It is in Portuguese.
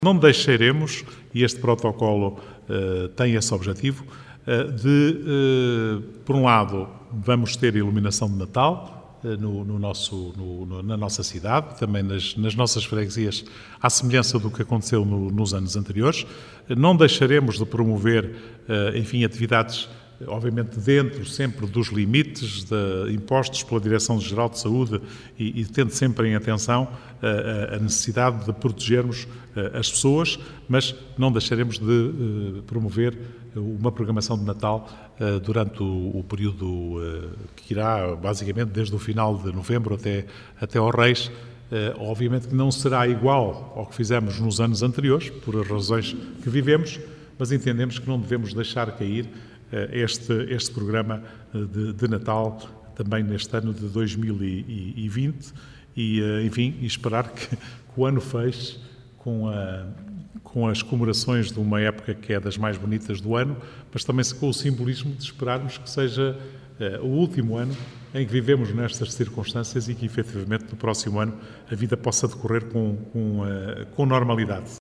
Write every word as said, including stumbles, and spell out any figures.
Não deixaremos, e este protocolo uh, tem esse objetivo, uh, de, uh, por um lado, vamos ter iluminação de Natal uh, no, no nosso, no, no, na nossa cidade, também nas, nas nossas freguesias, à semelhança do que aconteceu no, nos anos anteriores. Uh, não deixaremos de promover, uh, enfim, atividades, obviamente dentro sempre dos limites de, impostos pela Direção-Geral de Saúde e, e tendo sempre em atenção a, a necessidade de protegermos as pessoas, mas não deixaremos de uh, promover uma programação de Natal uh, durante o, o período uh, que irá basicamente desde o final de novembro até, até ao Reis. Uh, obviamente que não será igual ao que fizemos nos anos anteriores, por as razões que vivemos, mas entendemos que não devemos deixar cair Este, este programa de, de Natal também neste ano de dois mil e vinte e, enfim, e esperar que, que o ano feche com, a, com as comemorações de uma época que é das mais bonitas do ano, mas também com o simbolismo de esperarmos que seja uh, o último ano em que vivemos nestas circunstâncias e que, efetivamente, no próximo ano a vida possa decorrer com, com, uh, com normalidade.